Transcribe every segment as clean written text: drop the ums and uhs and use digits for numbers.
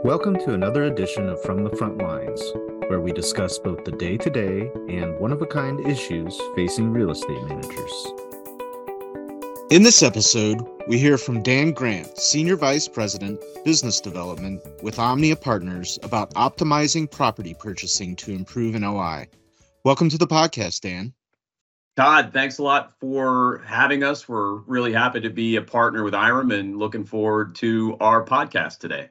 Welcome to another edition of From the Front Lines, where we discuss both the day-to-day and one-of-a-kind issues facing real estate managers. In this episode, we hear from Dan Grant, Senior Vice President, Business Development with Omnia Partners, about optimizing property purchasing to improve NOI. Welcome to the podcast, Dan. Todd, thanks a lot for having us. We're really happy to be a partner with IREM and looking forward to our podcast today.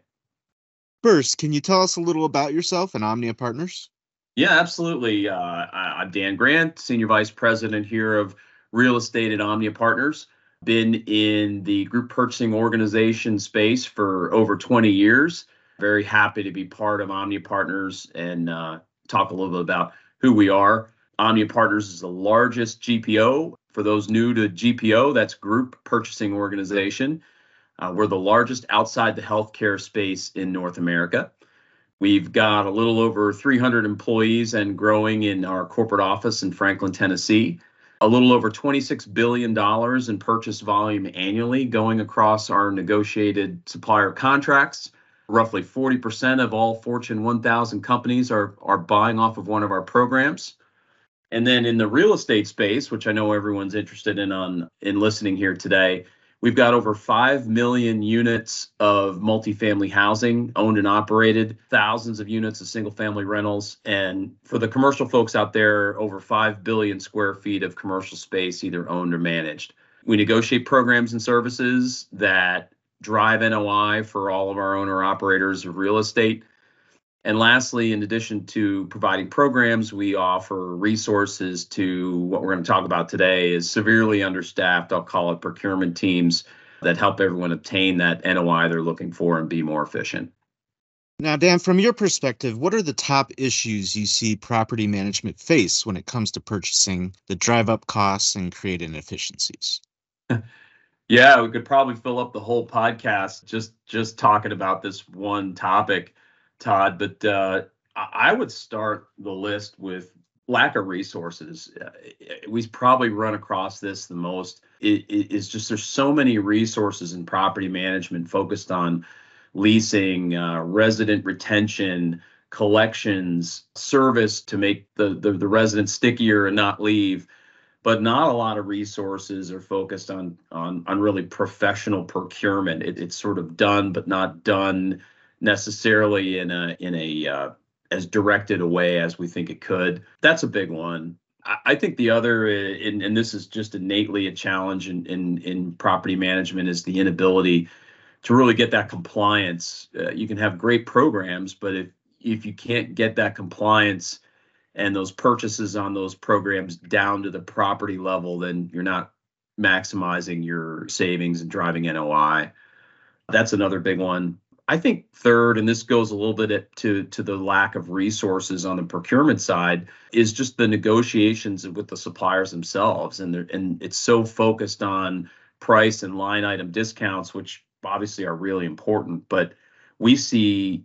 First, can you tell us a little about yourself and Omnia Partners? Yeah, absolutely. I'm Dan Grant, Senior Vice President here of Real Estate at Omnia Partners. Been in the group purchasing organization space for over 20 years. Very happy to be part of Omnia Partners and talk a little bit about who we are. Omnia Partners is the largest GPO. For those new to GPO, that's Group Purchasing Organization. We're the largest outside the healthcare space in North America. We've got a little over 300 employees and growing in our corporate office in Franklin, Tennessee. A little over $26 billion in purchase volume annually going across our negotiated supplier contracts. Roughly 40% of all Fortune 1000 companies are buying off of one of our programs. And then in the real estate space, which I know everyone's interested in listening here today, we've got over 5 million units of multifamily housing owned and operated, thousands of units of single family rentals. And for the commercial folks out there, over 5 billion square feet of commercial space, either owned or managed. We negotiate programs and services that drive NOI for all of our owner operators of real estate. And lastly, in addition to providing programs, we offer resources to what we're going to talk about today is severely understaffed, I'll call it procurement teams that help everyone obtain that NOI they're looking for and be more efficient. Now, Dan, from your perspective, what are the top issues you see property management face when it comes to purchasing that drive up costs and create inefficiencies? Yeah, we could probably fill up the whole podcast just talking about this one topic, Todd, but I would start the list with lack of resources. We probably run across this the most. It's just there's so many resources in property management focused on leasing, resident retention, collections, service to make the residents stickier and not leave. But not a lot of resources are focused on really professional procurement. It's sort of done, but not done necessarily in a as directed a way as we think it could. That's a big one. I think the other, and this is just innately a challenge in property management, is the inability to really get that compliance. You can have great programs, but if you can't get that compliance and those purchases on those programs down to the property level, then you're not maximizing your savings and driving NOI. That's another big one. I think third, and this goes a little bit to the lack of resources on the procurement side, is just the negotiations with the suppliers themselves. And it's so focused on price and line item discounts, which obviously are really important, but we see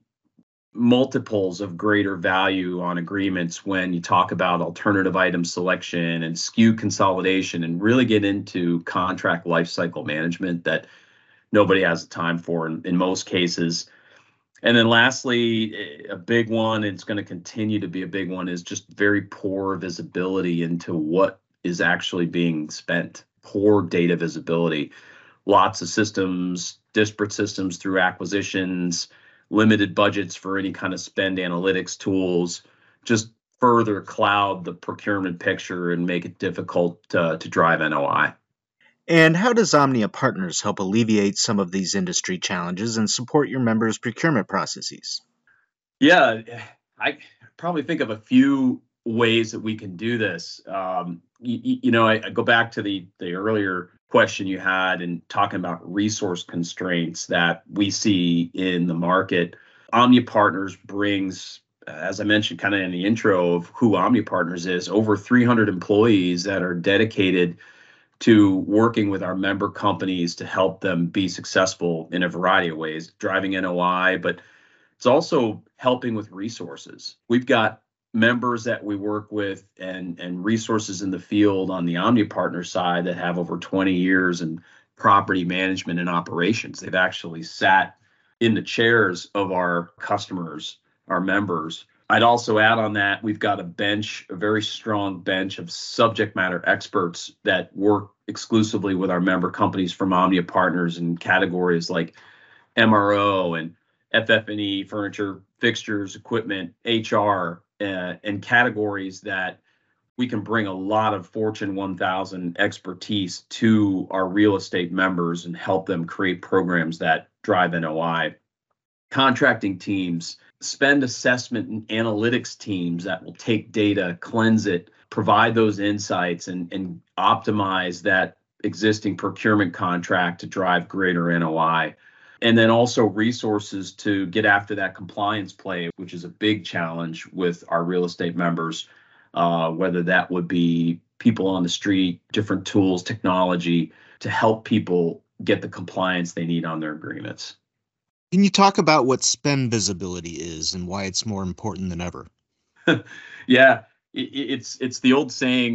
multiples of greater value on agreements when you talk about alternative item selection and SKU consolidation and really get into contract lifecycle management that nobody has the time for in most cases. And then lastly, a big one, and it's going to continue to be a big one, is just very poor visibility into what is actually being spent. Poor data visibility. Lots of systems, disparate systems through acquisitions, limited budgets for any kind of spend analytics tools, just further cloud the procurement picture and make it difficult to drive NOI. And how does Omnia Partners help alleviate some of these industry challenges and support your members' procurement processes? Yeah, I probably think of a few ways that we can do this. I go back to the earlier question you had and talking about resource constraints that we see in the market. Omnia Partners brings, as I mentioned kind of in the intro of who Omnia Partners is, over 300 employees that are dedicated to working with our member companies to help them be successful in a variety of ways, driving NOI, but it's also helping with resources. We've got members that we work with and resources in the field on the Omnia Partner side that have over 20 years in property management and operations. They've actually sat in the chairs of our customers, our members. I'd also add on that, we've got a very strong bench of subject matter experts that work exclusively with our member companies from Omnia Partners in categories like MRO and FF&E, furniture, fixtures, equipment, HR, and categories that we can bring a lot of Fortune 1000 expertise to our real estate members and help them create programs that drive NOI. Contracting teams, spend assessment and analytics teams that will take data, cleanse it, provide those insights, and optimize that existing procurement contract to drive greater NOI. And then also resources to get after that compliance play, which is a big challenge with our real estate members, whether that would be people on the street, different tools, technology to help people get the compliance they need on their agreements. Can you talk about what spend visibility is and why it's more important than ever? Yeah, it's the old saying,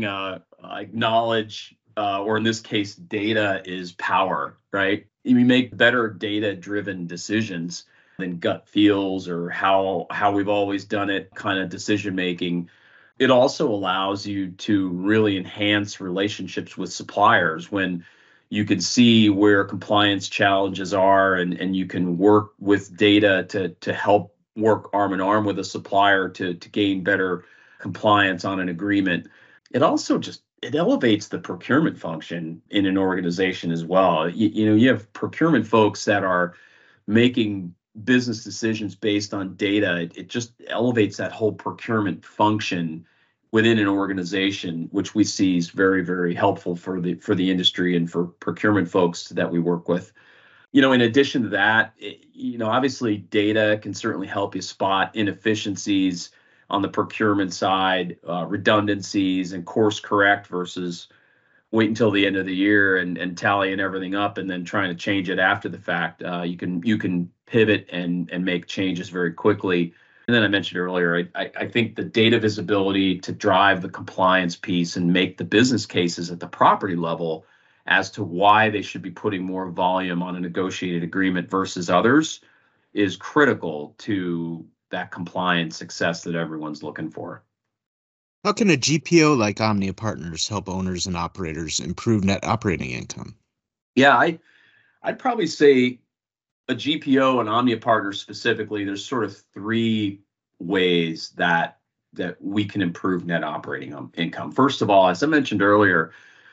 knowledge, or in this case, data is power, right? You make better data-driven decisions than gut feels or how we've always done it kind of decision making. It also allows you to really enhance relationships with suppliers when you can see where compliance challenges are, and you can work with data to help work arm in arm with a supplier to gain better compliance on an agreement. It also it elevates the procurement function in an organization as well. You have procurement folks that are making business decisions based on data. It just elevates that whole procurement function within an organization, which we see is very, very helpful for the industry and for procurement folks that we work with. In addition to that, obviously data can certainly help you spot inefficiencies on the procurement side, redundancies, and course correct versus wait until the end of the year and tallying everything up and then trying to change it after the fact. You can pivot and make changes very quickly. And then I mentioned earlier, I think the data visibility to drive the compliance piece and make the business cases at the property level as to why they should be putting more volume on a negotiated agreement versus others is critical to that compliance success that everyone's looking for. How can a GPO like Omnia Partners help owners and operators improve net operating income? Yeah, I'd probably say a GPO and Omnia Partners specifically, there's sort of three ways that we can improve net operating income. First of all, as I mentioned earlier,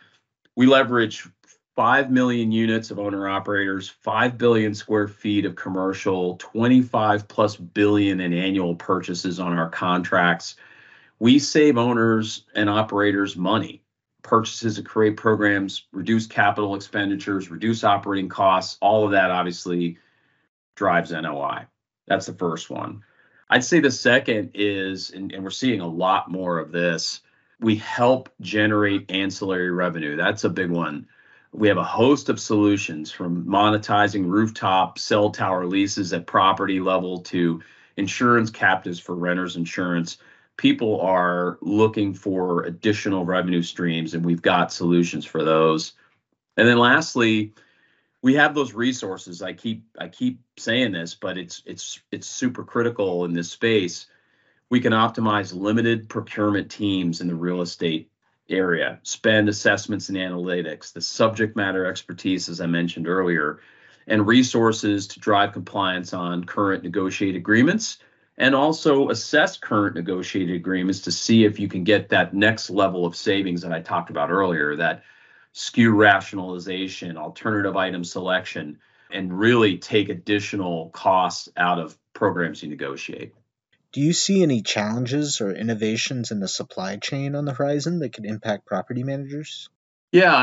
we leverage 5 million units of owner operators, 5 billion square feet of commercial, 25 plus billion in annual purchases on our contracts. We save owners and operators money. Purchases that create programs, reduce capital expenditures, reduce operating costs. All of that obviously drives NOI. That's the first one. I'd say the second is, and we're seeing a lot more of this, we help generate ancillary revenue. That's a big one. We have a host of solutions from monetizing rooftop cell tower leases at property level to insurance captives for renters insurance. People are looking for additional revenue streams, and we've got solutions for those. And then lastly, we have those resources. I keep saying this, but it's super critical in this space. We can optimize limited procurement teams in the real estate area, spend assessments and analytics, the subject matter expertise, as I mentioned earlier, and resources to drive compliance on current negotiated agreements, and also assess current negotiated agreements to see if you can get that next level of savings that I talked about earlier, that SKU rationalization, alternative item selection, and really take additional costs out of programs you negotiate. Do you see any challenges or innovations in the supply chain on the horizon that could impact property managers? Yeah,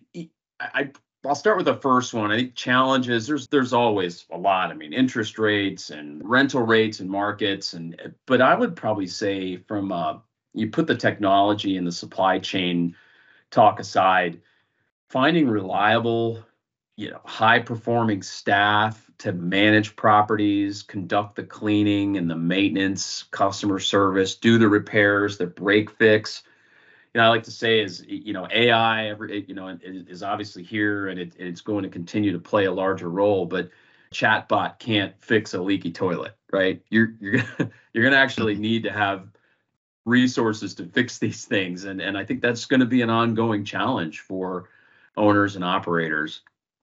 I'll start with the first one. I think challenges, there's always a lot. I mean, interest rates and rental rates and markets, but I would probably say from you put the technology and the supply chain talk aside, finding reliable, high performing staff to manage properties, conduct the cleaning and the maintenance, customer service, do the repairs, the break fix. I like to say is, AI, is obviously here and it's going to continue to play a larger role. But chatbot can't fix a leaky toilet, right? You're gonna actually need to have resources to fix these things, and I think that's going to be an ongoing challenge for owners and operators.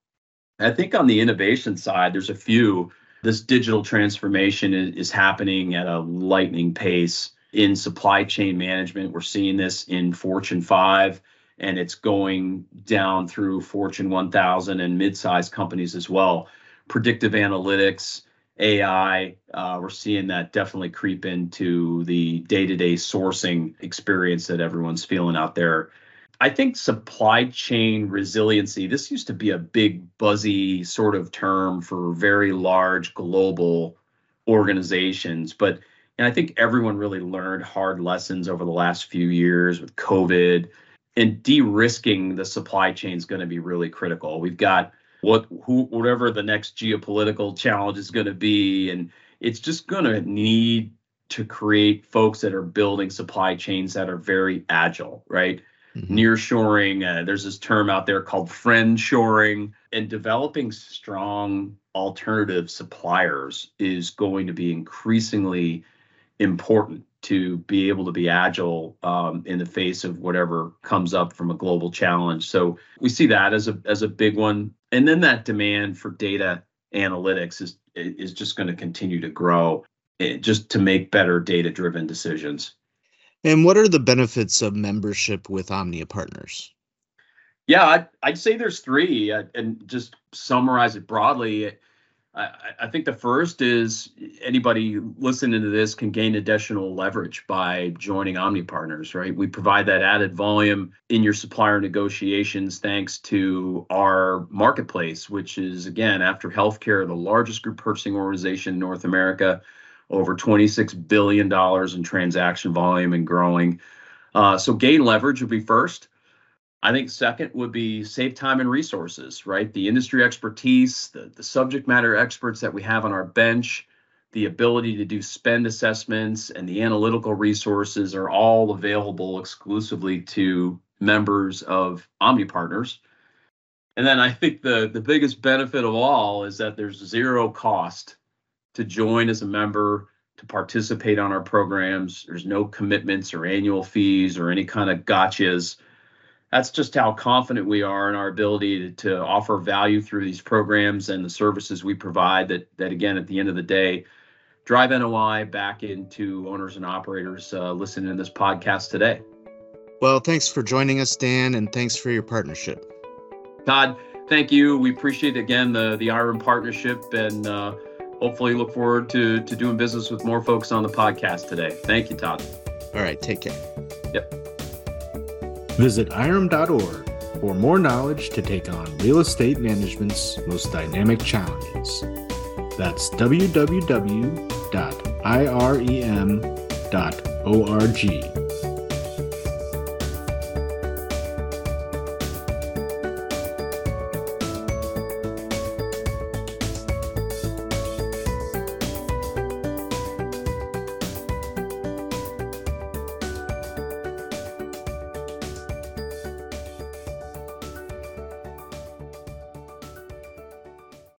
I think on the innovation side, there's a few. This digital transformation is happening at a lightning pace in supply chain management. We're seeing this in Fortune 5, and it's going down through Fortune 1000 and mid-sized companies as well. Predictive analytics, AI, we're seeing that definitely creep into the day-to-day sourcing experience that everyone's feeling out there. I think supply chain resiliency, this used to be a big buzzy sort of term for very large global organizations, but I think everyone really learned hard lessons over the last few years with COVID, and de-risking the supply chain is going to be really critical. We've got whatever the next geopolitical challenge is going to be, and it's just going to need to create folks that are building supply chains that are very agile, right? Nearshoring, there's this term out there called friendshoring, and developing strong alternative suppliers is going to be increasingly important to be able to be agile in the face of whatever comes up from a global challenge. So we see that as a big one. And then that demand for data analytics is just going to continue to grow, just to make better data-driven decisions. And what are the benefits of membership with Omnia Partners? Yeah, I'd say there's three, and just summarize it broadly. I think the first is anybody listening to this can gain additional leverage by joining Omnia Partners, right? We provide that added volume in your supplier negotiations thanks to our marketplace, which is, again, after healthcare, the largest group purchasing organization in North America, over $26 billion in transaction volume and growing. So gain leverage would be first. I think second would be save time and resources, right? The industry expertise, the subject matter experts that we have on our bench, the ability to do spend assessments, and the analytical resources are all available exclusively to members of Omnia Partners. And then I think the biggest benefit of all is that there's zero cost to join as a member, to participate on our programs. There's no commitments or annual fees or any kind of gotchas. That's just how confident we are in our ability to offer value through these programs and the services we provide that again, at the end of the day, drive NOI back into owners and operators listening to this podcast today. Well, thanks for joining us, Dan, and thanks for your partnership. Todd, thank you. We appreciate, again, the IREM partnership, and hopefully look forward to doing business with more folks on the podcast today. Thank you, Todd. All right, take care. Yep. Visit irem.org for more knowledge to take on real estate management's most dynamic challenges. That's www.irem.org.